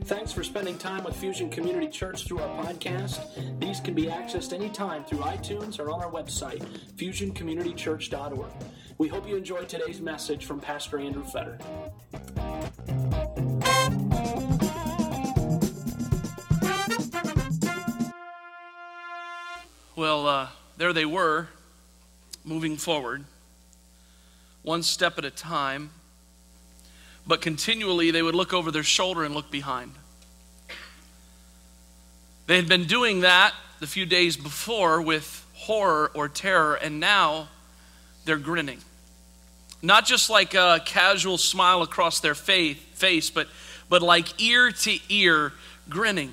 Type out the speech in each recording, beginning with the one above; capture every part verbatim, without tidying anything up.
Thanks for spending time with Fusion Community Church through our podcast. These can be accessed anytime through iTunes or on our website, fusion community church dot org. We hope you enjoyed today's message from Pastor Andrew Fetter. Well, uh, there they were, moving forward, one step at a time, but continually they would look over their shoulder and look behind. They had been doing that the few days before with horror or terror, and now they're grinning. Not just like a casual smile across their face, but, but like ear to ear grinning.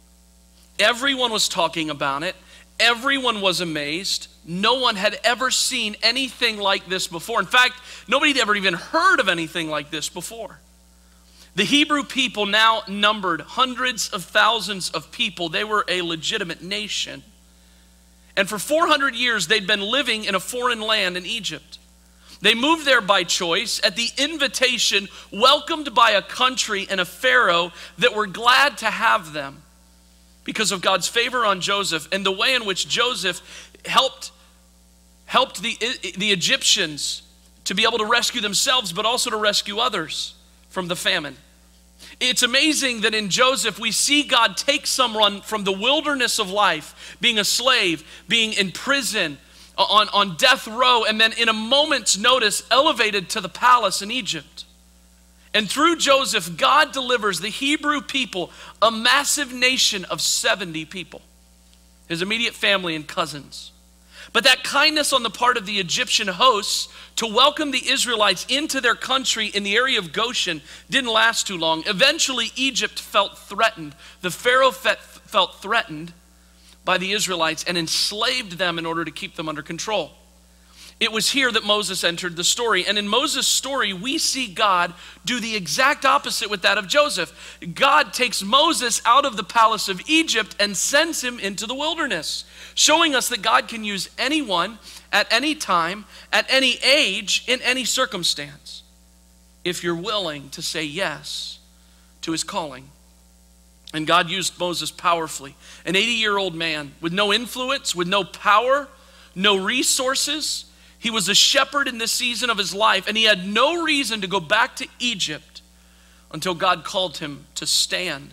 Everyone was talking about it. Everyone was amazed. No one had ever seen anything like this before. In fact, nobody had ever even heard of anything like this before. The Hebrew people now numbered hundreds of thousands of people. They were a legitimate nation. And for four hundred years, they'd been living in a foreign land in Egypt. They moved there by choice, at the invitation, welcomed by a country and a Pharaoh that were glad to have them, because of God's favor on Joseph and the way in which Joseph helped, helped the, the Egyptians to be able to rescue themselves, but also to rescue others from the famine. It's amazing that in Joseph we see God take someone from the wilderness of life, being a slave, being in prison, on, on death row, and then in a moment's notice elevated to the palace in Egypt. And through Joseph, God delivers the Hebrew people, a massive nation of seventy people, his immediate family and cousins. But that kindness on the part of the Egyptian hosts to welcome the Israelites into their country in the area of Goshen didn't last too long. Eventually, Egypt felt threatened. The Pharaoh felt threatened by the Israelites and enslaved them in order to keep them under control. It was here that Moses entered the story. And in Moses' story, we see God do the exact opposite with that of Joseph. God takes Moses out of the palace of Egypt and sends him into the wilderness, showing us that God can use anyone at any time, at any age, in any circumstance, if you're willing to say yes to his calling. And God used Moses powerfully, an eighty-year-old man with no influence, with no power, no resources. He was a shepherd in this season of his life, and he had no reason to go back to Egypt until God called him to stand,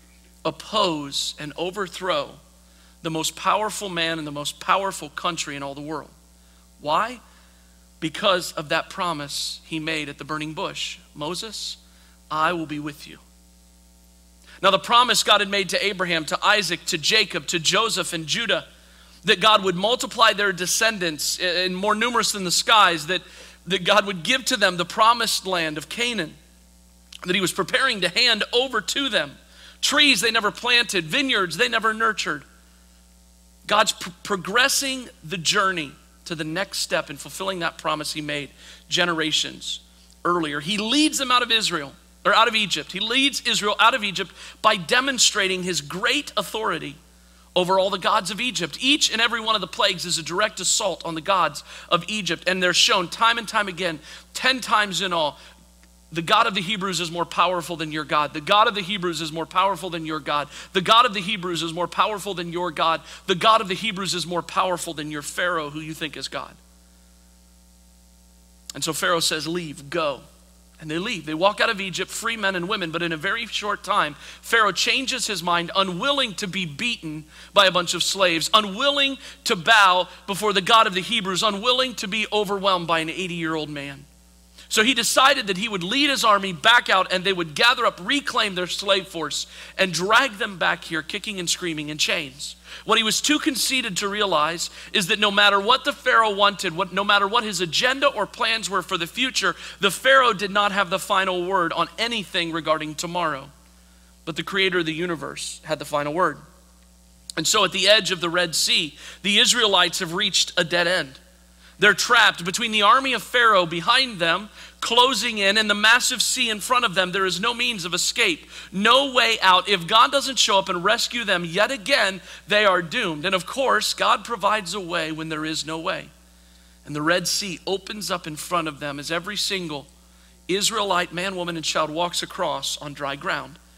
oppose, and overthrow the most powerful man in the most powerful country in all the world. Why? Because of that promise he made at the burning bush. Moses, I will be with you. Now, the promise God had made to Abraham, to Isaac, to Jacob, to Joseph and Judah, that God would multiply their descendants and more numerous than the skies, that, that God would give to them the promised land of Canaan, that he was preparing to hand over to them. Trees they never planted, vineyards they never nurtured. God's pr- progressing the journey to the next step in fulfilling that promise he made generations earlier. He leads them out of Israel, or out of Egypt. He leads Israel out of Egypt by demonstrating his great authority over all the gods of Egypt. Each and every one of the plagues is a direct assault on the gods of Egypt, and they're shown time and time again, ten times in all. The God of the Hebrews is more powerful than your God. The God of the Hebrews is more powerful than your God. The God of the Hebrews is more powerful than your God. The God of the Hebrews is more powerful than your Pharaoh, who you think is God. And so Pharaoh says, leave, go. And they leave. They walk out of Egypt, free men and women, but in a very short time, Pharaoh changes his mind, unwilling to be beaten by a bunch of slaves, unwilling to bow before the God of the Hebrews, unwilling to be overwhelmed by an eighty-year-old man. So he decided that he would lead his army back out, and they would gather up, reclaim their slave force, and drag them back here, kicking and screaming in chains. What he was too conceited to realize is that no matter what the Pharaoh wanted, what, no matter what his agenda or plans were for the future, the Pharaoh did not have the final word on anything regarding tomorrow. But the creator of the universe had the final word. And so at the edge of the Red Sea, the Israelites have reached a dead end. They're trapped between the army of Pharaoh behind them, closing in, and the massive sea in front of them. There is no means of escape, no way out. If God doesn't show up and rescue them yet again, they are doomed. And of course, God provides a way when there is no way. And the Red Sea opens up in front of them as every single Israelite man, woman, and child walks across on dry ground.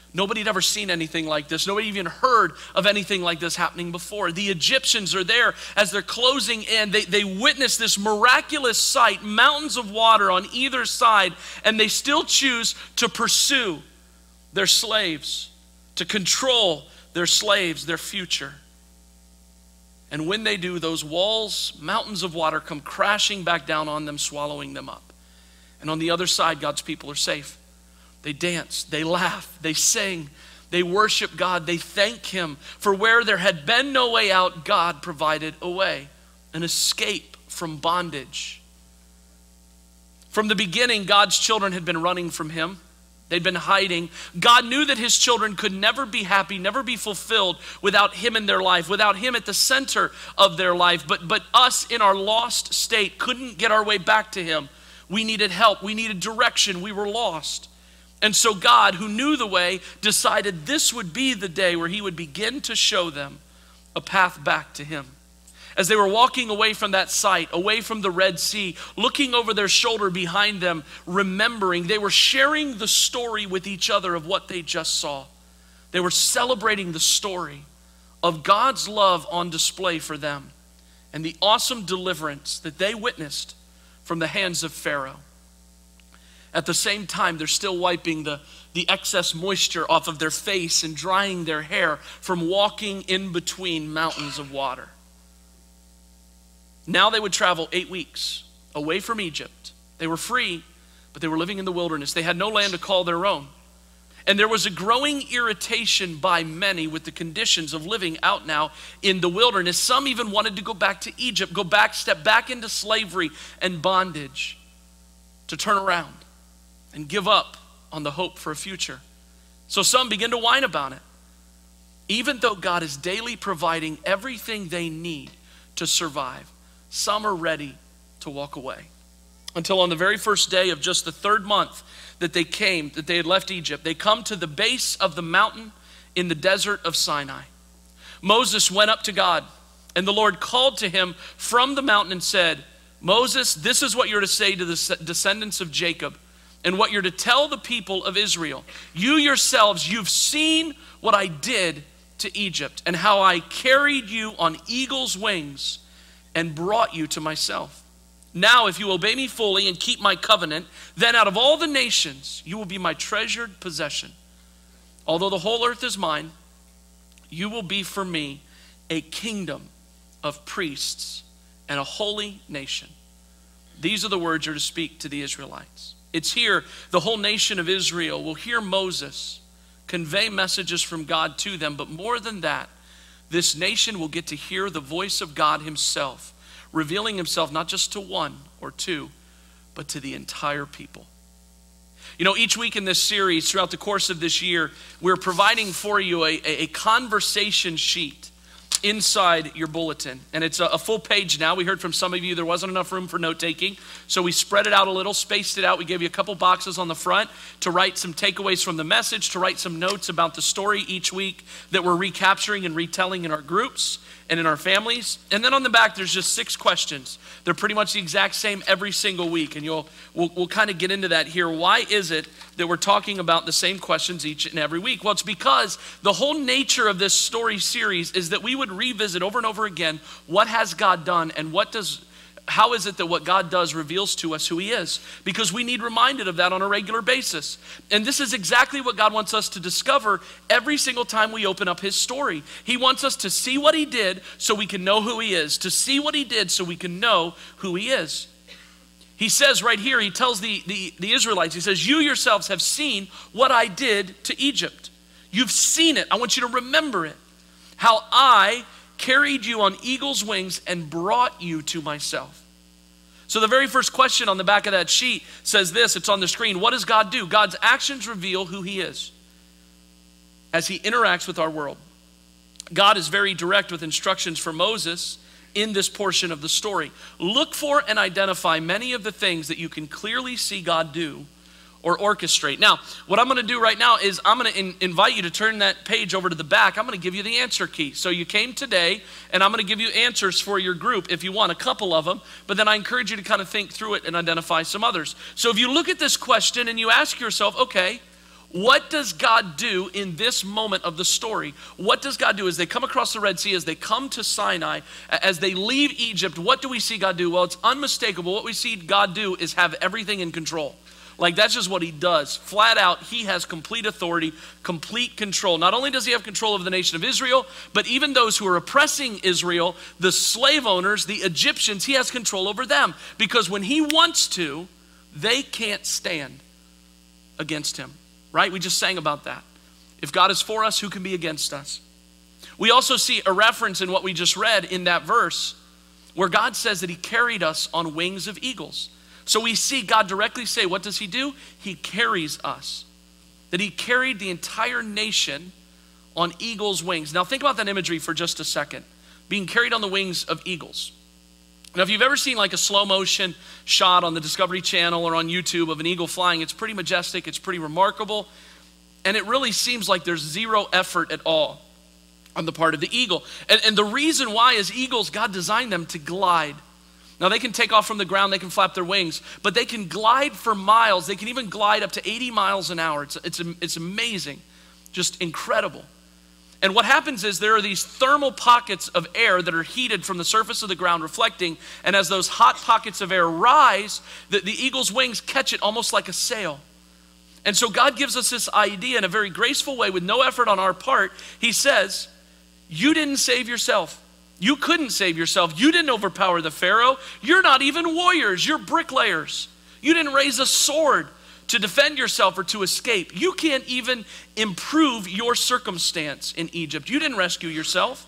Nobody had ever seen anything like this. Nobody even heard of anything like this happening before. The Egyptians are there as they're closing in. They, they witness this miraculous sight, mountains of water on either side, and they still choose to pursue their slaves, to control their slaves, their future. And when they do, those walls, mountains of water come crashing back down on them, swallowing them up. And on the other side, God's people are safe. They dance, they laugh, they sing, they worship God, they thank Him for where there had been no way out, God provided a way, an escape from bondage. From the beginning, God's children had been running from Him. They'd been hiding. God knew that His children could never be happy, never be fulfilled without Him in their life, without Him at the center of their life. But, but us in our lost state couldn't get our way back to Him. We needed help. We needed direction. We were lost. And so God, who knew the way, decided this would be the day where He would begin to show them a path back to Him. As they were walking away from that sight, away from the Red Sea, looking over their shoulder behind them, remembering, they were sharing the story with each other of what they just saw. They were celebrating the story of God's love on display for them and the awesome deliverance that they witnessed from the hands of Pharaoh. At the same time, they're still wiping the, the excess moisture off of their face and drying their hair from walking in between mountains of water. Now they would travel eight weeks away from Egypt. They were free, but they were living in the wilderness. They had no land to call their own. And there was a growing irritation by many with the conditions of living out now in the wilderness. Some even wanted to go back to Egypt, go back, step back into slavery and bondage, to turn around and give up on the hope for a future. So some begin to whine about it. Even though God is daily providing everything they need to survive, some are ready to walk away. Until on the very first day of just the third month that they came, that they had left Egypt, they come to the base of the mountain in the desert of Sinai. Moses went up to God, and the Lord called to him from the mountain and said, Moses, this is what you're to say to the descendants of Jacob, and what you're to tell the people of Israel. You yourselves, you've seen what I did to Egypt, and how I carried you on eagle's wings and brought you to myself. Now, if you obey me fully and keep my covenant, then out of all the nations, you will be my treasured possession. Although the whole earth is mine, you will be for me a kingdom of priests and a holy nation. These are the words you're to speak to the Israelites. It's here the whole nation of Israel will hear Moses convey messages from God to them, but more than that, this nation will get to hear the voice of God Himself, revealing Himself not just to one or two, but to the entire people. You know, each week in this series, throughout the course of this year, we're providing for you a, a conversation sheet inside your bulletin. And it's a, a full page now. We heard from some of you there wasn't enough room for note taking, so we spread it out a little, spaced it out. We gave you a couple boxes on the front to write some takeaways from the message, to write some notes about the story each week that we're recapturing and retelling in our groups and in our families. And then on the back, there's just six questions. They're pretty much the exact same every single week. And you'll we'll, we'll kind of get into that here. Why is it that we're talking about the same questions each and every week? Well, it's because the whole nature of this story series is that we would revisit over and over again, what has God done, and what does how is it that what God does reveals to us who He is? Because we need reminded of that on a regular basis. And this is exactly what God wants us to discover every single time we open up His story. He wants us to see what He did so we can know who He is, to see what He did so we can know who He is. He says right here, He tells the, the, the Israelites, He says, you yourselves have seen what I did to Egypt. You've seen it. I want you to remember it. How I carried you on eagle's wings and brought you to myself. So the very first question on the back of that sheet says this, it's on the screen. What does God do? God's actions reveal who He is as He interacts with our world. God is very direct with instructions for Moses in this portion of the story. Look for and identify many of the things that you can clearly see God do or orchestrate. Now, what I'm going to do right now is I'm going to in- invite you to turn that page over to the back. I'm going to give you the answer key. So you came today, and I'm going to give you answers for your group if you want, a couple of them, but then I encourage you to kind of think through it and identify some others. So if you look at this question and you ask yourself, okay, What does God do in this moment of the story? What does God do as they come across the Red Sea, as they come to Sinai, as they leave Egypt? What do we see God do? Well, it's unmistakable. What we see God do is have everything in control. Like, that's just what he does. Flat out, he has complete authority, complete control. Not only does he have control of the nation of Israel, but even those who are oppressing Israel, the slave owners, the Egyptians, he has control over them. Because when he wants to, they can't stand against him. Right? We just sang about that. If God is for us, who can be against us? We also see a reference in what we just read in that verse where God says that he carried us on wings of eagles. So we see God directly say, what does he do? He carries us. That he carried the entire nation on eagle's wings. Now think about that imagery for just a second. Being carried on the wings of eagles. Now, if you've ever seen like a slow motion shot on the Discovery Channel or on YouTube of an eagle flying, it's pretty majestic, it's pretty remarkable, and it really seems like there's zero effort at all on the part of the eagle. And, and the reason why is eagles, God designed them to glide. Now, they can take off from the ground, they can flap their wings, but they can glide for miles. They can even glide up to eighty miles an hour. It's, it's, it's amazing, just incredible. And what happens is there are these thermal pockets of air that are heated from the surface of the ground reflecting, and as those hot pockets of air rise, the, the eagle's wings catch it almost like a sail. And so God gives us this idea in a very graceful way with no effort on our part. He says, you didn't save yourself. You couldn't save yourself. You didn't overpower the Pharaoh. You're not even warriors. You're bricklayers. You didn't raise a sword to defend yourself or to escape. You can't even improve your circumstance in Egypt. You didn't rescue yourself.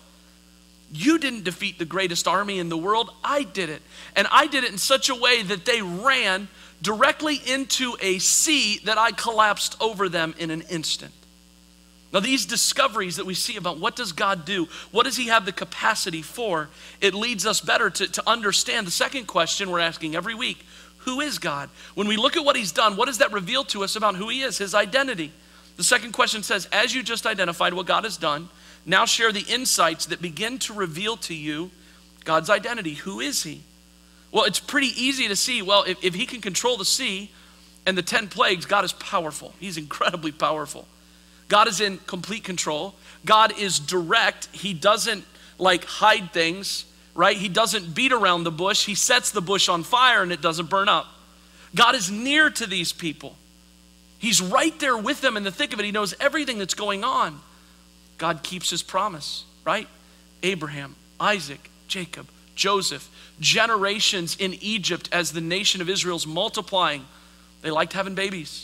You didn't defeat the greatest army in the world. I did it. And I did it in such a way that they ran directly into a sea that I collapsed over them in an instant. Now, these discoveries that we see about what does God do, what does he have the capacity for, it leads us better to, to understand the second question we're asking every week. Who is God? When we look at what he's done, what does that reveal to us about who he is, his identity? The second question says, as you just identified what God has done, now share the insights that begin to reveal to you God's identity. Who is he? Well, it's pretty easy to see, well, if, if he can control the sea and the ten plagues, God is powerful. He's incredibly powerful. God is in complete control. God is direct. He doesn't like hide things. Right? He doesn't beat around the bush. He sets the bush on fire and it doesn't burn up. God is near to these people. He's right there with them in the thick of it. He knows everything that's going on. God keeps his promise, right? Abraham, Isaac, Jacob, Joseph, generations in Egypt as the nation of Israel's multiplying. They liked having babies.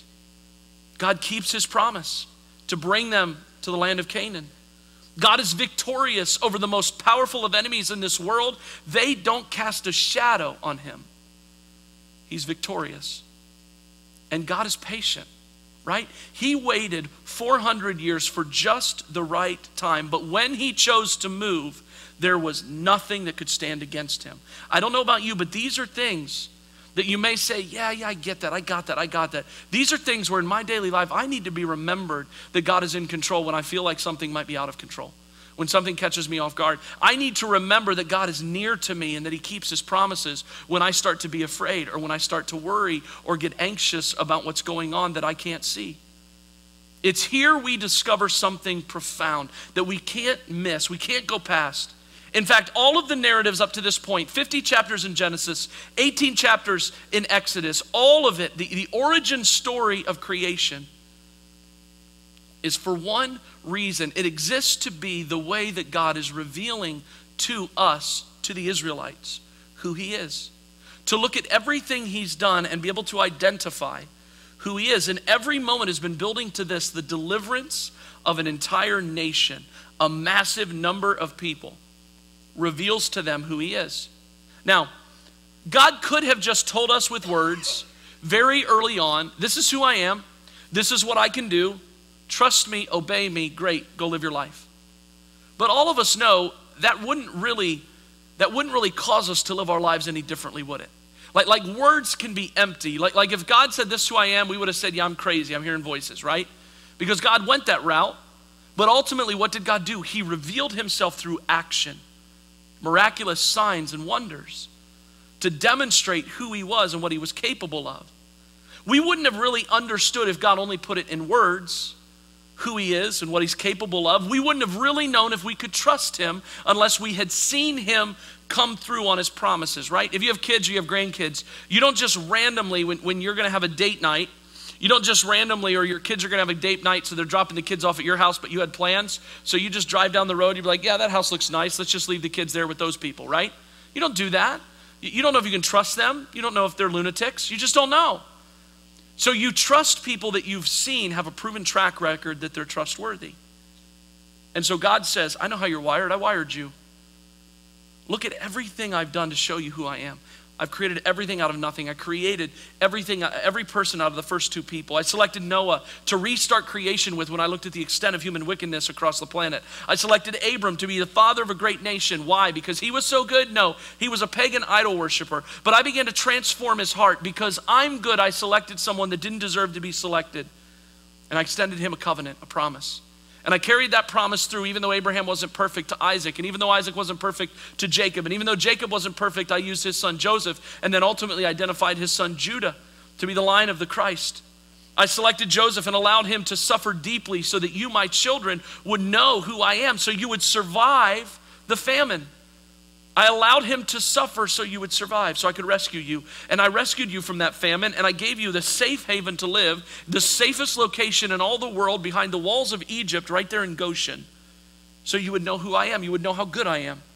God keeps his promise to bring them to the land of Canaan. God is victorious over the most powerful of enemies in this world. They don't cast a shadow on him. He's victorious. And God is patient, right? He waited four hundred years for just the right time. But when he chose to move, there was nothing that could stand against him. I don't know about you, but these are things that you may say, yeah, yeah, I get that, I got that, I got that. These are things where in my daily life, I need to be remembered that God is in control when I feel like something might be out of control. When something catches me off guard, I need to remember that God is near to me and that he keeps his promises when I start to be afraid or when I start to worry or get anxious about what's going on that I can't see. It's here we discover something profound that we can't miss, we can't go past. In fact, all of the narratives up to this point, fifty chapters in Genesis, eighteen chapters in Exodus, all of it, the, the origin story of creation is for one reason. It exists to be the way that God is revealing to us, to the Israelites, who he is. To look at everything he's done and be able to identify who he is. And every moment has been building to this, the deliverance of an entire nation, a massive number of people. Reveals to them who he is. Now, God could have just told us with words very early on, this is who I am, this is what I can do, trust me, obey me, great, go live your life. But all of us know that wouldn't really, that wouldn't really cause us to live our lives any differently, would it? Like, like words can be empty. Like, like if God said, this is who I am, we would have said, yeah, I'm crazy, I'm hearing voices, right? Because God went that route. But ultimately, what did God do? He revealed himself through action. Miraculous signs and wonders to demonstrate who he was and what he was capable of. We wouldn't have really understood if God only put it in words, who he is and what he's capable of. We wouldn't have really known if we could trust him unless we had seen him come through on his promises, right? If you have kids or you have grandkids, you don't just randomly, when, when you're gonna have a date night, you don't just randomly, or your kids are gonna have a date night, so they're dropping the kids off at your house, but you had plans, so you just drive down the road, you'd be like, yeah, that house looks nice, let's just leave the kids there with those people, right? You don't do that. You don't know if you can trust them. You don't know if they're lunatics. You just don't know. So you trust people that you've seen have a proven track record that they're trustworthy. And so God says, I know how you're wired. I wired you. Look at everything I've done to show you who I am. I've created everything out of nothing. I created everything, every person out of the first two people. I selected Noah to restart creation with when I looked at the extent of human wickedness across the planet. I selected Abram to be the father of a great nation. Why? Because he was so good? No, he was a pagan idol worshiper. But I began to transform his heart. Because I'm good, I selected someone that didn't deserve to be selected. And I extended him a covenant, a promise. And I carried that promise through, even though Abraham wasn't perfect, to Isaac. And even though Isaac wasn't perfect, to Jacob. And even though Jacob wasn't perfect, I used his son Joseph, and then ultimately identified his son Judah to be the line of the Christ. I selected Joseph and allowed him to suffer deeply so that you, my children, would know who I am, so you would survive the famine. I allowed him to suffer so you would survive, so I could rescue you. And I rescued you from that famine, and I gave you the safe haven to live, the safest location in all the world behind the walls of Egypt, right there in Goshen, so you would know who I am. You would know how good I am.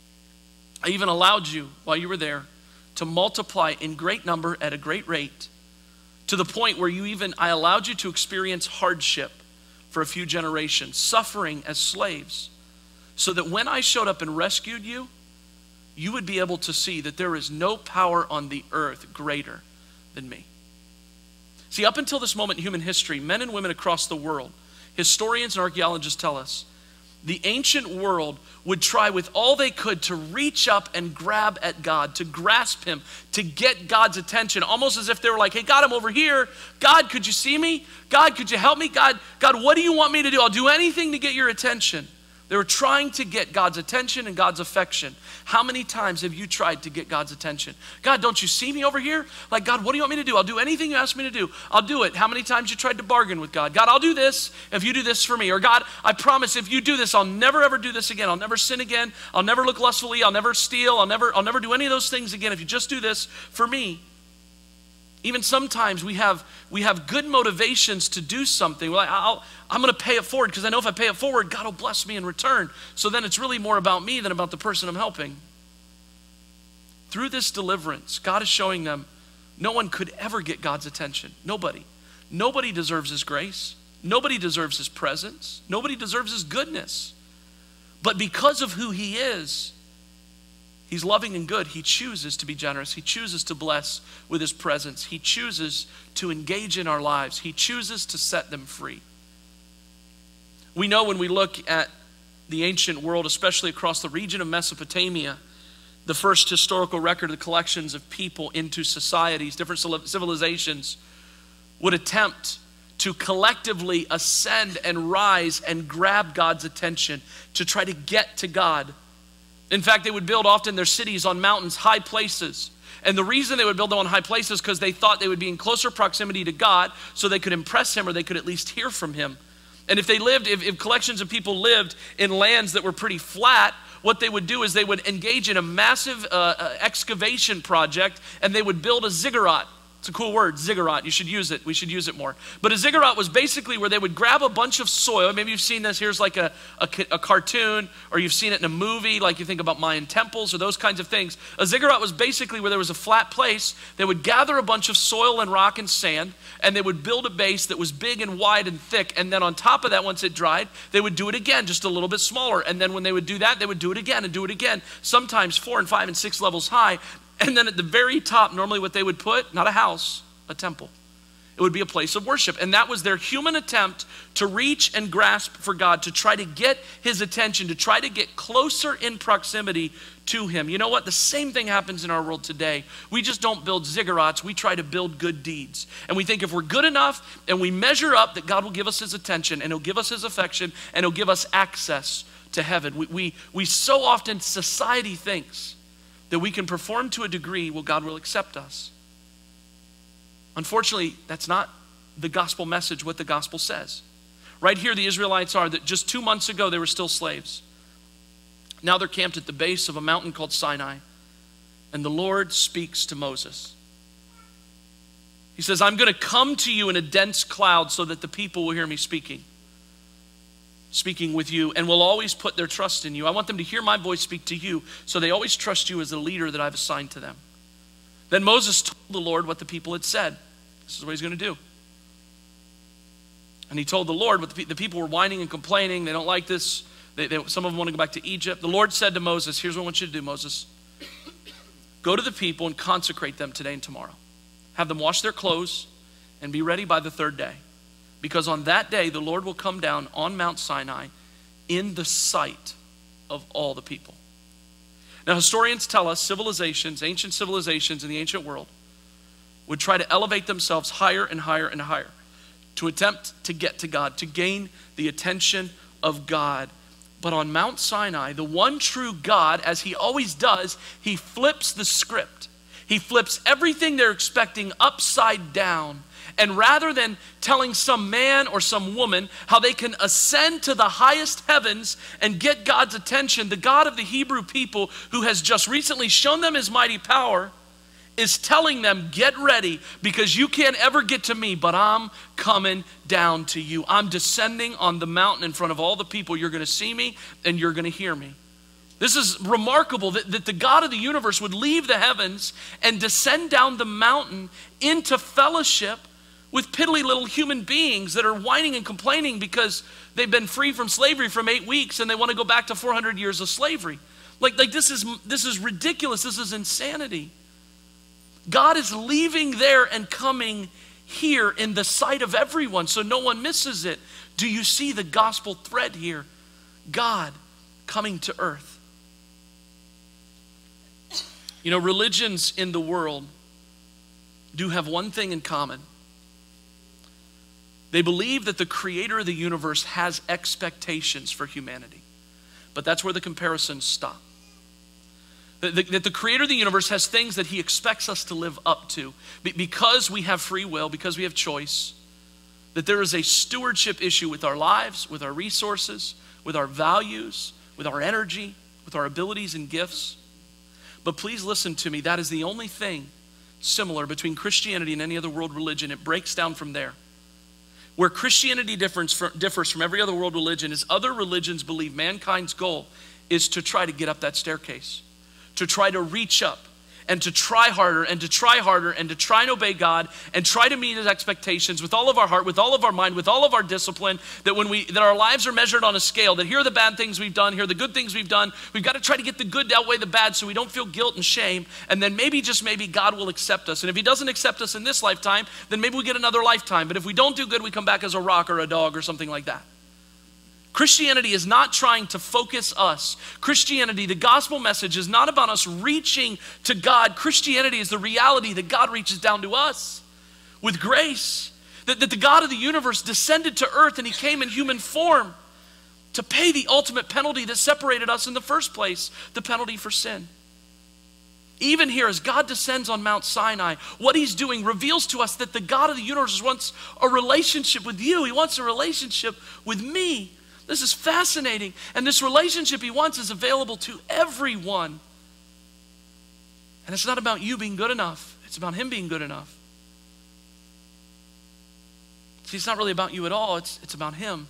I even allowed you, while you were there, to multiply in great number at a great rate, to the point where you even, I allowed you to experience hardship for a few generations, suffering as slaves, so that when I showed up and rescued you, you would be able to see that there is no power on the earth greater than me. See, up until this moment in human history, men and women across the world, historians and archaeologists tell us, the ancient world would try with all they could to reach up and grab at God, to grasp him, to get God's attention, almost as if they were like, hey, God, I'm over here. God, could you see me? God, could you help me? God, God, what do you want me to do? I'll do anything to get your attention. They were trying to get God's attention and God's affection. How many times have you tried to get God's attention? God, don't you see me over here? Like, God, what do you want me to do? I'll do anything you ask me to do. I'll do it. How many times you tried to bargain with God? God, I'll do this if you do this for me. Or God, I promise if you do this, I'll never ever do this again. I'll never sin again. I'll never look lustfully. I'll never steal. I'll never, I'll never do any of those things again if you just do this for me. Even sometimes we have we have good motivations to do something. We're like, I'll, I'm going to pay it forward because I know if I pay it forward, God will bless me in return. So then it's really more about me than about the person I'm helping. Through this deliverance, God is showing them no one could ever get God's attention. Nobody. Nobody deserves his grace. Nobody deserves his presence. Nobody deserves his goodness. But because of who he is, he's loving and good. He chooses to be generous. He chooses to bless with his presence. He chooses to engage in our lives. He chooses to set them free. We know when we look at the ancient world, especially across the region of Mesopotamia, the first historical record of the collections of people into societies, different civilizations, would attempt to collectively ascend and rise and grab God's attention, to try to get to God. In fact, they would build often their cities on mountains, high places. And the reason they would build them on high places is because they thought they would be in closer proximity to God so they could impress him or they could at least hear from him. And if they lived, if, if collections of people lived in lands that were pretty flat, what they would do is they would engage in a massive uh, uh, excavation project, and they would build a ziggurat. It's a cool word, ziggurat. You should use it. We should use it more. But a ziggurat was basically where they would grab a bunch of soil. Maybe you've seen this. Here's like a, a, a cartoon, or you've seen it in a movie, like you think about Mayan temples or those kinds of things. A ziggurat was basically where there was a flat place. They would gather a bunch of soil and rock and sand, and they would build a base that was big and wide and thick. And then on top of that, once it dried, they would do it again, just a little bit smaller. And then when they would do that, they would do it again and do it again, sometimes four and five and six levels high. And then at the very top, normally what they would put, not a house, a temple. It would be a place of worship. And that was their human attempt to reach and grasp for God, to try to get his attention, to try to get closer in proximity to him. You know what? The same thing happens in our world today. We just don't build ziggurats. We try to build good deeds. And we think if we're good enough and we measure up, that God will give us his attention and he'll give us his affection and he'll give us access to heaven. We, we, we so often, society thinks that we can perform to a degree, well, God will accept us. Unfortunately, that's not the gospel message, what the gospel says. Right here, the Israelites are that just two months ago, they were still slaves. Now they're camped at the base of a mountain called Sinai, and the Lord speaks to Moses. He says, I'm going to come to you in a dense cloud so that the people will hear me speaking. Speaking with you, and will always put their trust in you. I want them to hear my voice speak to you, so they always trust you as the leader that I've assigned to them. Then Moses told the Lord what the people had said. This is what he's going to do. And he told the Lord, what the, the people were whining and complaining. They don't like this. They, they, some of them want to go back to Egypt. The Lord said to Moses, here's what I want you to do, Moses. Go to the people and consecrate them today and tomorrow. Have them wash their clothes and be ready by the third day. Because on that day, the Lord will come down on Mount Sinai in the sight of all the people. Now, historians tell us civilizations, ancient civilizations in the ancient world, would try to elevate themselves higher and higher and higher to attempt to get to God, to gain the attention of God. But on Mount Sinai, the one true God, as he always does, he flips the script. He flips everything they're expecting upside down. And rather than telling some man or some woman how they can ascend to the highest heavens and get God's attention, the God of the Hebrew people, who has just recently shown them his mighty power, is telling them, get ready, because you can't ever get to me, but I'm coming down to you. I'm descending on the mountain in front of all the people. You're going to see me and you're going to hear me. This is remarkable that, that the God of the universe would leave the heavens and descend down the mountain into fellowship with piddly little human beings that are whining and complaining because they've been free from slavery from eight weeks and they want to go back to four hundred years of slavery. Like, like this is, this is ridiculous. This is insanity. God is leaving there and coming here in the sight of everyone so no one misses it. Do you see the gospel thread here? God coming to earth. You know, religions in the world do have one thing in common. They believe that the creator of the universe has expectations for humanity. But that's where the comparisons stop. That the, that the creator of the universe has things that he expects us to live up to. Because we have free will, because we have choice, that there is a stewardship issue with our lives, with our resources, with our values, with our energy, with our abilities and gifts. But please listen to me, that is the only thing similar between Christianity and any other world religion. It breaks down from there. Where Christianity differs from every other world religion is other religions believe mankind's goal is to try to get up that staircase, to try to reach up and to try harder and to try harder and to try and obey God and try to meet his expectations with all of our heart, with all of our mind, with all of our discipline, that when we, that our lives are measured on a scale, that here are the bad things we've done, here are the good things we've done. We've got to try to get the good to outweigh the bad so we don't feel guilt and shame. And then maybe, just maybe, God will accept us. And if he doesn't accept us in this lifetime, then maybe we get another lifetime. But if we don't do good, we come back as a rock or a dog or something like that. Christianity is not trying to focus us. Christianity, the gospel message, is not about us reaching to God. Christianity is the reality that God reaches down to us with grace. That, that the God of the universe descended to earth and he came in human form to pay the ultimate penalty that separated us in the first place, the penalty for sin. Even here, as God descends on Mount Sinai, what he's doing reveals to us that the God of the universe wants a relationship with you. He wants a relationship with me. This is fascinating. And this relationship he wants is available to everyone. And it's not about you being good enough. It's about him being good enough. See, it's not really about you at all. It's, it's about him.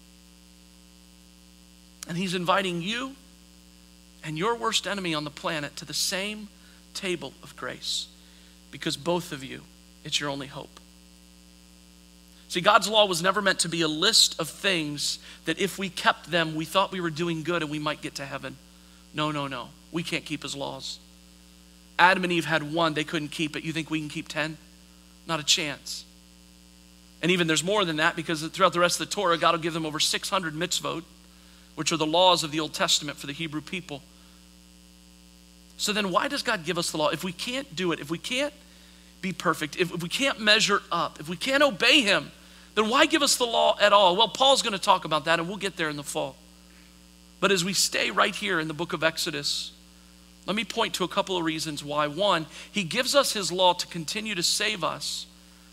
And he's inviting you and your worst enemy on the planet to the same table of grace. Because both of you, it's your only hope. See, God's law was never meant to be a list of things that if we kept them, we thought we were doing good and we might get to heaven. No, no, no. We can't keep his laws. Adam and Eve had one, they couldn't keep it. You think we can keep ten? Not a chance. And even there's more than that, because throughout the rest of the Torah, God will give them over six hundred mitzvot, which are the laws of the Old Testament for the Hebrew people. So then why does God give us the law? If we can't do it, if we can't be perfect, if, if we can't measure up, if we can't obey him, then why give us the law at all? Well, Paul's going to talk about that, and we'll get there in the fall. But as we stay right here in the book of Exodus, let me point to a couple of reasons why. One, he gives us his law to continue to save us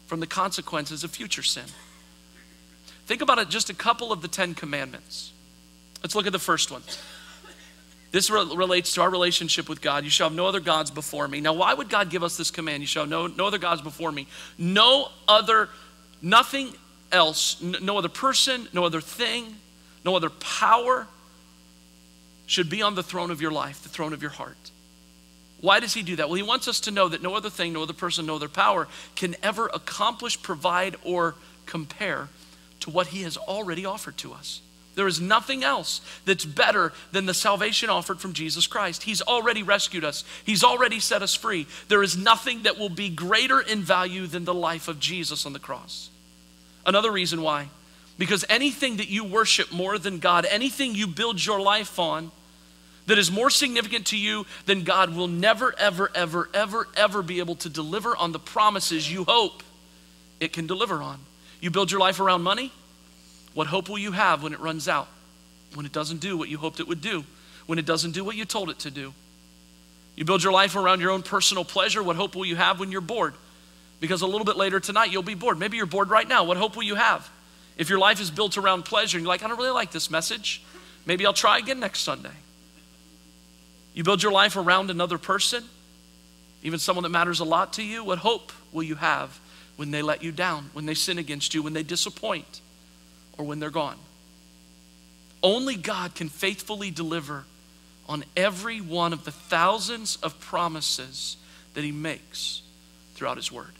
from the consequences of future sin. Think about it, just a couple of the Ten Commandments. Let's look at the first one. This re- relates to our relationship with God. You shall have no other gods before me. Now, why would God give us this command? You shall have no, no other gods before me. No other, nothing else, n- no other person, no other thing, no other power should be on the throne of your life, the throne of your heart. Why does he do that? Well, he wants us to know that no other thing, no other person, no other power can ever accomplish, provide, or compare to what he has already offered to us. There is nothing else that's better than the salvation offered from Jesus Christ. He's already rescued us. He's already set us free. There is nothing that will be greater in value than the life of Jesus on the cross. Another reason why, because anything that you worship more than God, anything you build your life on that is more significant to you than God will never, ever, ever, ever, ever be able to deliver on the promises you hope it can deliver on. You build your life around money? What hope will you have when it runs out? When it doesn't do what you hoped it would do? When it doesn't do what you told it to do? You build your life around your own personal pleasure? What hope will you have when you're bored? Because a little bit later tonight, you'll be bored. Maybe you're bored right now. What hope will you have? If your life is built around pleasure and you're like, I don't really like this message, maybe I'll try again next Sunday. You build your life around another person, even someone that matters a lot to you. What hope will you have when they let you down, when they sin against you, when they disappoint, or when they're gone? Only God can faithfully deliver on every one of the thousands of promises that he makes throughout his word.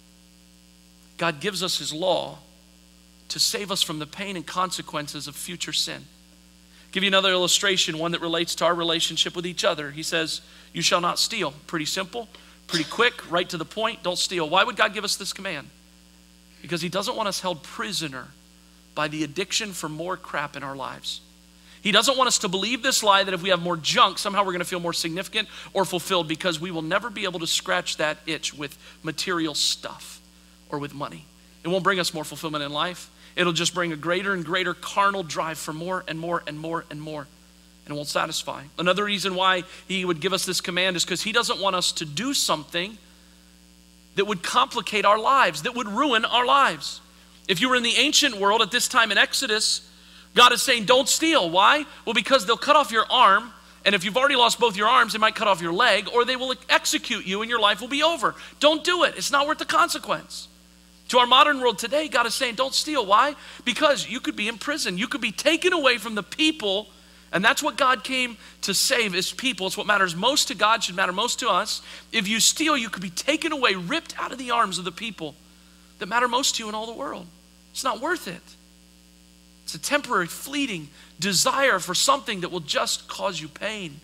God gives us his law to save us from the pain and consequences of future sin. I'll give you another illustration, one that relates to our relationship with each other. He says, you shall not steal. Pretty simple, pretty quick, right to the point, don't steal. Why would God give us this command? Because he doesn't want us held prisoner by the addiction for more crap in our lives. He doesn't want us to believe this lie that if we have more junk, somehow we're going to feel more significant or fulfilled, because we will never be able to scratch that itch with material stuff or with money. It won't bring us more fulfillment in life. It'll just bring a greater and greater carnal drive for more and more and more and more, and it won't satisfy. Another reason why he would give us this command is because he doesn't want us to do something that would complicate our lives, that would ruin our lives. If you were in the ancient world at this time in Exodus, God is saying, don't steal. Why? Well, because they'll cut off your arm, and if you've already lost both your arms, they might cut off your leg, or they will execute you and your life will be over. Don't do it. It's not worth the consequence. To our modern world today, God is saying, don't steal. Why? Because you could be in prison. You could be taken away from the people, and that's what God came to save, is people. It's what matters most to God, should matter most to us. If you steal, you could be taken away, ripped out of the arms of the people that matter most to you in all the world. It's not worth it. It's a temporary, fleeting desire for something that will just cause you pain.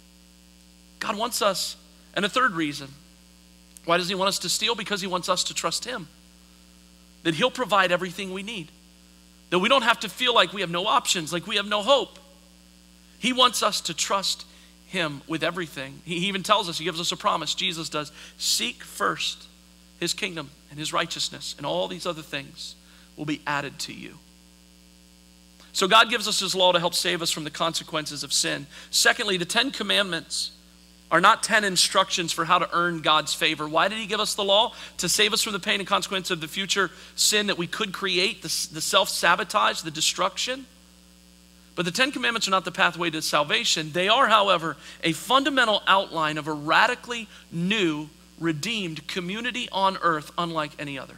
God wants us, and a third reason. Why does he want us to steal? Because he wants us to trust him. That he'll provide everything we need. That we don't have to feel like we have no options, like we have no hope. He wants us to trust him with everything. He even tells us, he gives us a promise, Jesus does, seek first his kingdom and his righteousness, and all these other things will be added to you. So God gives us his law to help save us from the consequences of sin. Secondly, the Ten Commandments are not ten instructions for how to earn God's favor. Why did he give us the law? To save us from the pain and consequence of the future sin that we could create, the, the self-sabotage, the destruction. But the Ten Commandments are not the pathway to salvation. They are, however, a fundamental outline of a radically new, redeemed community on earth unlike any other.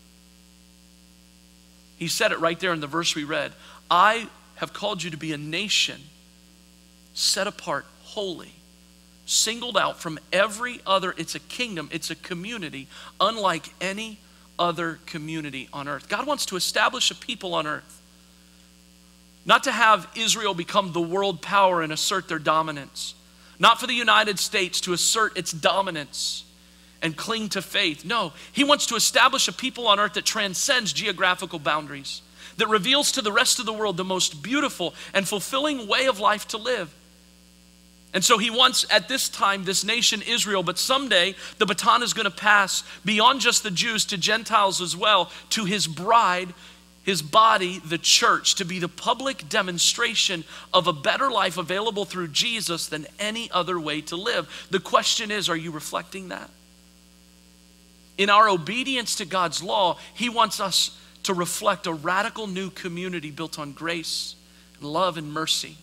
He said it right there in the verse we read. I have called you to be a nation set apart, holy, singled out from every other. It's a kingdom, it's a community unlike any other community on earth. God wants to establish a people on earth. Not to have Israel become the world power and assert their dominance. Not for the United States to assert its dominance and cling to faith. No, he wants to establish a people on earth that transcends geographical boundaries, that reveals to the rest of the world the most beautiful and fulfilling way of life to live. And so he wants at this time this nation Israel, but someday the baton is going to pass beyond just the Jews to Gentiles as well, to his bride, his body, the church, to be the public demonstration of a better life available through Jesus than any other way to live. The question is, are you reflecting that? In our obedience to God's law, he wants us to reflect a radical new community built on grace and love and mercy.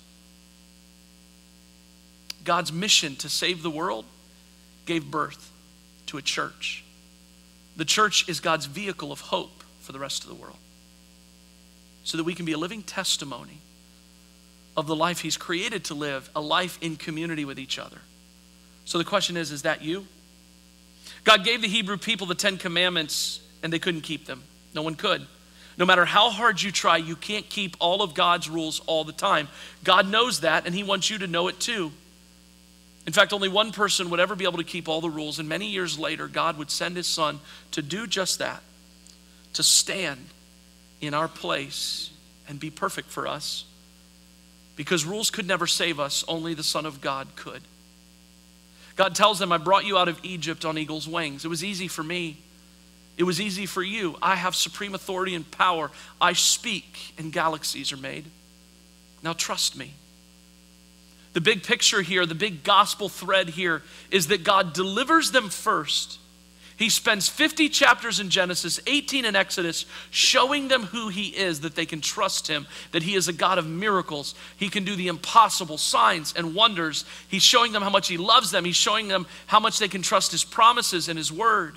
God's mission to save the world gave birth to a church. The church is God's vehicle of hope for the rest of the world, so that we can be a living testimony of the life he's created to live, a life in community with each other. So the question is, is that you? God gave the Hebrew people the Ten Commandments and they couldn't keep them. No one could. No matter how hard you try, you can't keep all of God's rules all the time. God knows that, and he wants you to know it too. In fact, only one person would ever be able to keep all the rules, and many years later, God would send his son to do just that, to stand in our place and be perfect for us. Because rules could never save us, only the Son of God could. God tells them, I brought you out of Egypt on eagle's wings. It was easy for me. It was easy for you. I have supreme authority and power. I speak and galaxies are made. Now trust me. The big picture here, the big gospel thread here is that God delivers them first. He spends fifty chapters in Genesis, eighteen in Exodus, showing them who he is, that they can trust him, that he is a God of miracles. He can do the impossible, signs and wonders. He's showing them how much he loves them. He's showing them how much they can trust his promises and his word.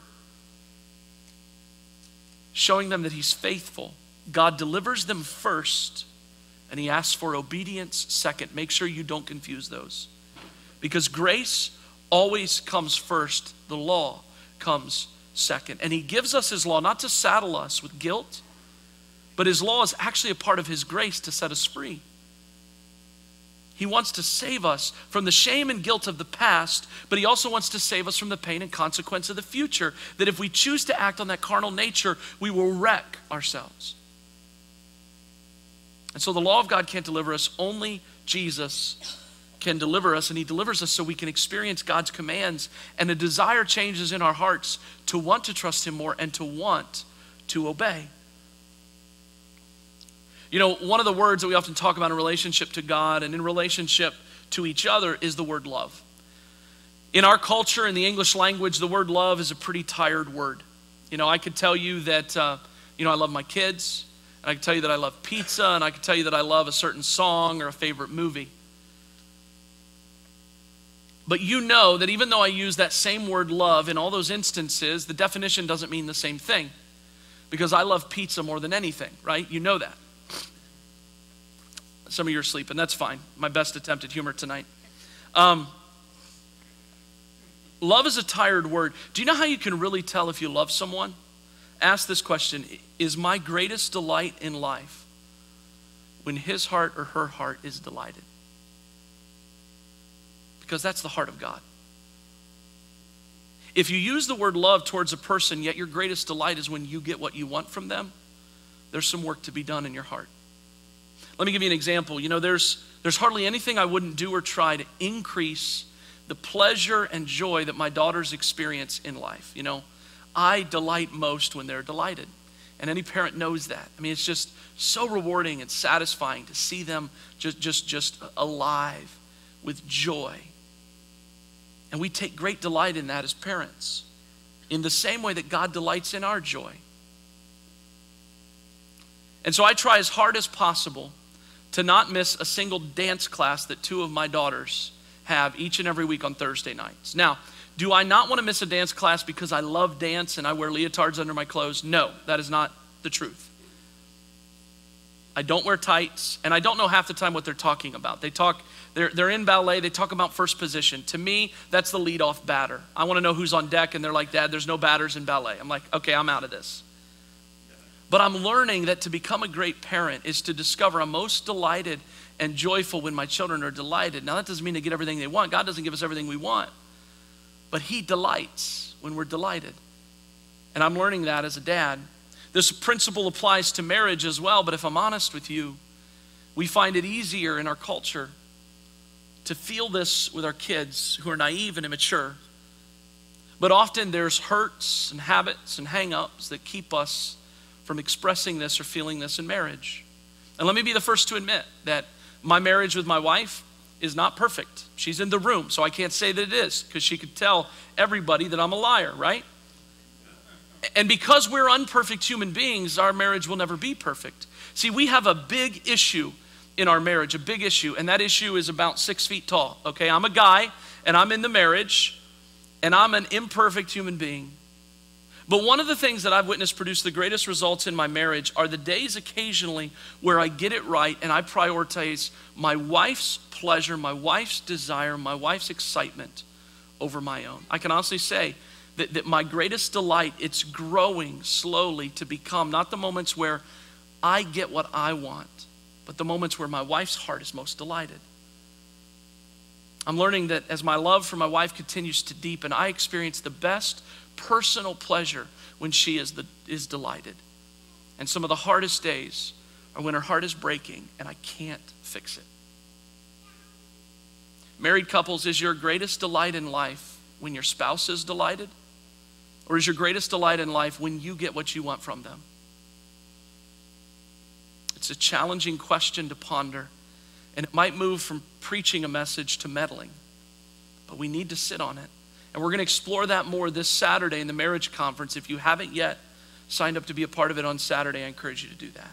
Showing them that he's faithful. God delivers them first, and he asks for obedience second. Make sure you don't confuse those. Because grace always comes first. The law comes second. And he gives us his law not to saddle us with guilt, but his law is actually a part of his grace to set us free. He wants to save us from the shame and guilt of the past, but he also wants to save us from the pain and consequence of the future, that if we choose to act on that carnal nature, we will wreck ourselves. And so the law of God can't deliver us. Only Jesus can deliver us, and he delivers us so we can experience God's commands, and a desire changes in our hearts to want to trust him more and to want to obey. You know, one of the words that we often talk about in relationship to God and in relationship to each other is the word love. In our culture, in the English language, the word love is a pretty tired word. You know, I could tell you that, uh, you know, I love my kids, and I can tell you that I love pizza, and I can tell you that I love a certain song or a favorite movie. But you know that even though I use that same word love in all those instances, the definition doesn't mean the same thing. Because I love pizza more than anything, right? You know that. Some of you are sleeping, that's fine. My best attempt at humor tonight. Um, love is a tired word. Do you know how you can really tell if you love someone? Ask this question: is my greatest delight in life when his heart or her heart is delighted? Because that's the heart of God. If you use the word love towards a person, yet your greatest delight is when you get what you want from them, there's some work to be done in your heart. Let me give you an example. You know, there's, there's hardly anything I wouldn't do or try to increase the pleasure and joy that my daughters experience in life. You know, I delight most when they're delighted. And any parent knows that. I mean, it's just so rewarding and satisfying to see them just, just, just alive with joy. And we take great delight in that as parents, in the same way that God delights in our joy. And so I try as hard as possible to not miss a single dance class that two of my daughters have each and every week on Thursday nights. Now, do I not want to miss a dance class because I love dance and I wear leotards under my clothes? No, that is not the truth. I don't wear tights, and I don't know half the time what they're talking about. They talk, they're, they're in ballet, they talk about first position. To me, that's the leadoff batter. I want to know who's on deck, and they're like, Dad, there's no batters in ballet. I'm like, okay, I'm out of this. But I'm learning that to become a great parent is to discover I'm most delighted and joyful when my children are delighted. Now, that doesn't mean they get everything they want. God doesn't give us everything we want. But he delights when we're delighted. And I'm learning that as a dad. This principle applies to marriage as well, but if I'm honest with you, we find it easier in our culture to feel this with our kids who are naive and immature. But often there's hurts and habits and hang-ups that keep us from expressing this or feeling this in marriage. And let me be the first to admit that my marriage with my wife is not perfect. She's in the room, so I can't say that it is, because she could tell everybody that I'm a liar, right? and because we're imperfect human beings, our marriage will never be perfect. See, we have a big issue in our marriage, a big issue, and that issue is about six feet tall, okay? I'm a guy, and I'm in the marriage, and I'm an imperfect human being. But one of the things that I've witnessed produce the greatest results in my marriage are the days occasionally where I get it right and I prioritize my wife's pleasure, my wife's desire, my wife's excitement over my own. I can honestly say that, that my greatest delight, it's growing slowly to become not the moments where I get what I want, but the moments where my wife's heart is most delighted. I'm learning that as my love for my wife continues to deepen, I experience the best personal pleasure when she is, the, is delighted. And some of the hardest days are when her heart is breaking and I can't fix it. Married couples, is your greatest delight in life when your spouse is delighted? Or is your greatest delight in life when you get what you want from them? It's a challenging question to ponder, and it might move from preaching a message to meddling, but we need to sit on it. And we're going to explore that more this Saturday in the marriage conference. If you haven't yet signed up to be a part of it on Saturday, I encourage you to do that.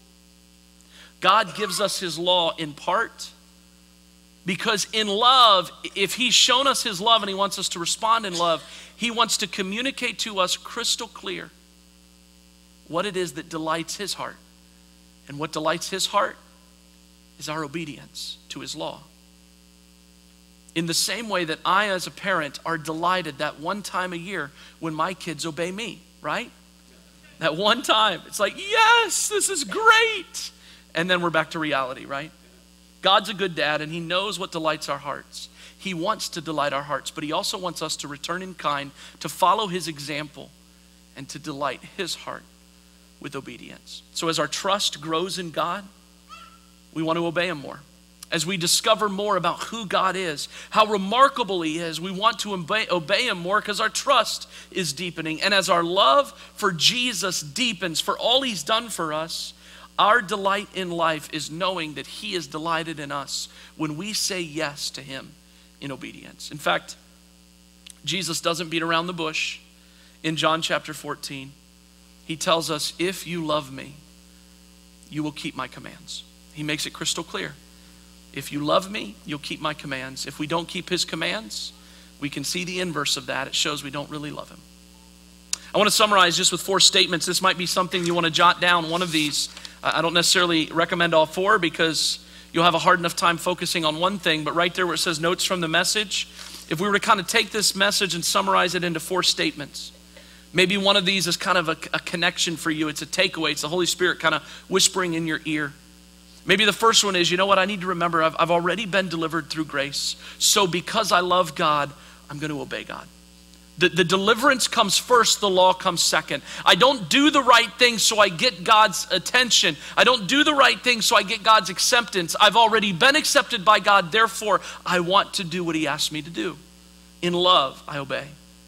God gives us his law in part because in love, if he's shown us his love and he wants us to respond in love, he wants to communicate to us crystal clear what it is that delights his heart. And what delights his heart is our obedience to his law. In the same way that I, as a parent, are delighted that one time a year when my kids obey me, right? That one time, it's like, yes, this is great. And then we're back to reality, right? God's a good dad, and he knows what delights our hearts. He wants to delight our hearts, but he also wants us to return in kind, to follow his example, and to delight his heart with obedience. So as our trust grows in God, we want to obey him more. As we discover more about who God is, how remarkable he is, we want to obey, obey him more because our trust is deepening. And as our love for Jesus deepens for all he's done for us, our delight in life is knowing that he is delighted in us when we say yes to him in obedience. In fact, Jesus doesn't beat around the bush. In John chapter fourteen, he tells us, if you love me, you will keep my commands. He makes it crystal clear. If you love me, you'll keep my commands. If we don't keep his commands, we can see the inverse of that. It shows we don't really love him. I want to summarize just with four statements. This might be something you want to jot down, one of these. I don't necessarily recommend all four because you'll have a hard enough time focusing on one thing, but right there where it says notes from the message, if we were to kind of take this message and summarize it into four statements, maybe one of these is kind of a, a connection for you. It's a takeaway. It's the Holy Spirit kind of whispering in your ear. Maybe the first one is, you know what, I need to remember I've, I've already been delivered through grace. So because I love God, I'm going to obey God. The, the deliverance comes first, the law comes second. I don't do the right thing so I get God's attention. I don't do the right thing so I get God's acceptance. I've already been accepted by God, therefore I want to do what he asked me to do. In love, I obey.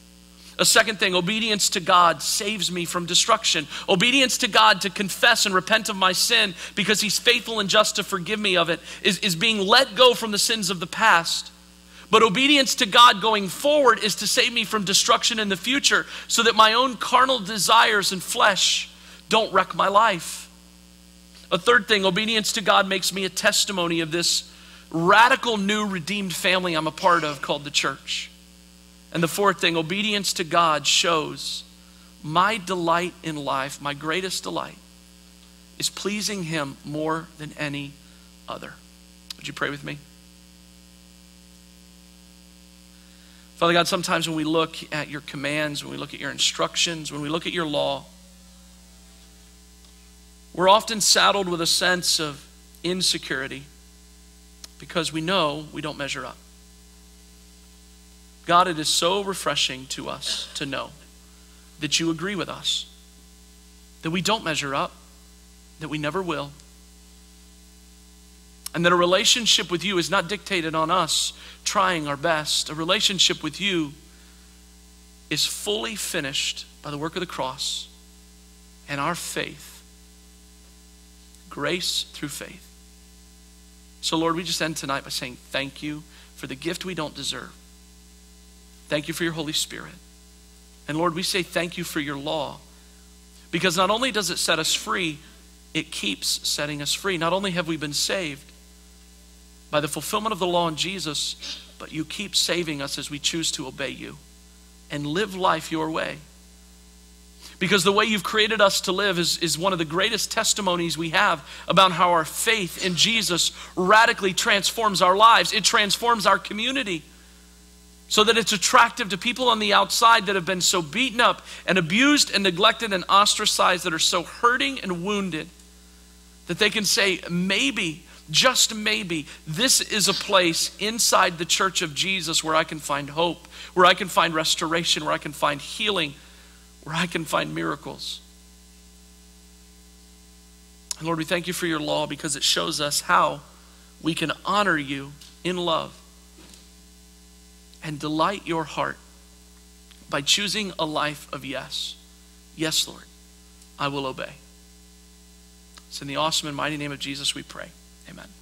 A second thing, obedience to God saves me from destruction. Obedience to God to confess and repent of my sin because he's faithful and just to forgive me of it is, is being let go from the sins of the past. But obedience to God going forward is to save me from destruction in the future so that my own carnal desires and flesh don't wreck my life. A third thing, obedience to God makes me a testimony of this radical new redeemed family I'm a part of called the church. And the fourth thing, obedience to God shows my delight in life, my greatest delight, is pleasing him more than any other. Would you pray with me? Father God, sometimes when we look at your commands, when we look at your instructions, when we look at your law, we're often saddled with a sense of insecurity because we know we don't measure up. God, it is so refreshing to us to know that you agree with us, that we don't measure up, that we never will, and that a relationship with you is not dictated on us trying our best. A relationship with you is fully finished by the work of the cross and our faith, grace through faith. So Lord, we just end tonight by saying thank you for the gift we don't deserve. Thank you for your Holy Spirit. And Lord, we say thank you for your law, because not only does it set us free, it keeps setting us free. Not only have we been saved by the fulfillment of the law in Jesus, but you keep saving us as we choose to obey you and live life your way. Because the way you've created us to live is, is one of the greatest testimonies we have about how our faith in Jesus radically transforms our lives. It transforms our community so that it's attractive to people on the outside that have been so beaten up and abused and neglected and ostracized, that are so hurting and wounded, that they can say, maybe, just maybe, this is a place inside the church of Jesus where I can find hope, where I can find restoration, where I can find healing, where I can find miracles. And Lord, we thank you for your law, because it shows us how we can honor you in love and delight your heart by choosing a life of yes. Yes, Lord, I will obey. It's in the awesome and mighty name of Jesus we pray. Amen.